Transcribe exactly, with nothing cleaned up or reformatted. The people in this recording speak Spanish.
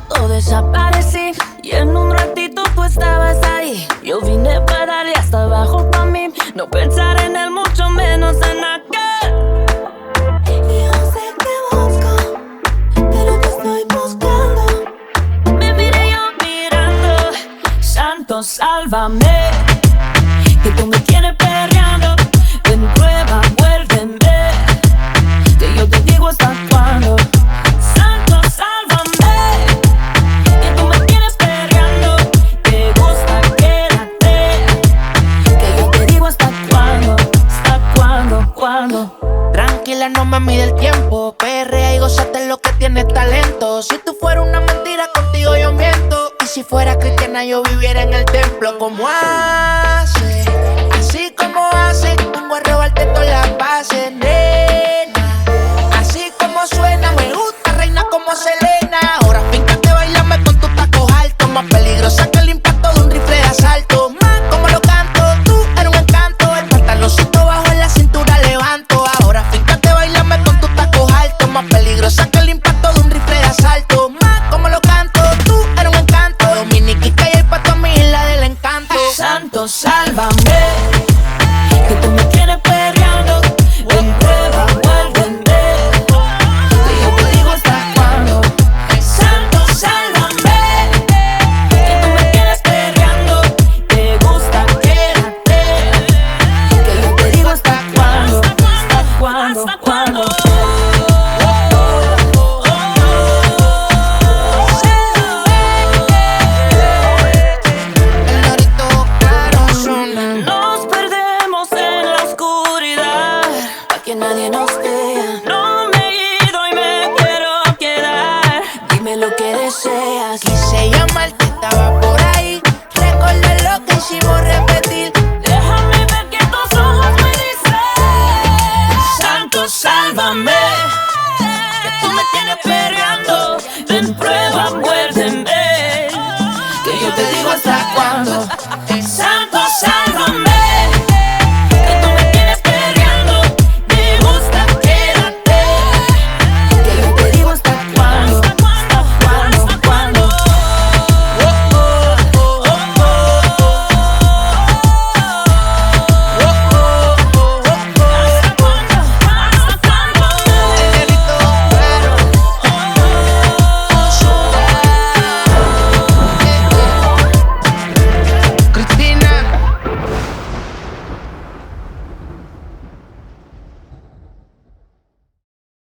minuto desaparecí y en un ratito tú estabas ahí. Yo vine para darle hasta abajo pa' mí, no pensar en él, mucho menos en aquel. Yo sé que busco, pero te estoy buscando. Me miré yo mirando, santo sálvame, que tú me tienes perreando. Ven, prueba, vuélveme, que yo te digo hasta cuándo. Santo sálvame, que tú me tienes perreando. Te gusta, quédate, que yo te digo hasta cuándo. Hasta cuándo, cuándo. Tranquila, no me mide el tiempo. Perrea y gózate lo que tienes talento. Si tú fueras una mentira, contigo yo miento. Y si fuera cristiana, yo viviera en el templo. ¿Cómo haces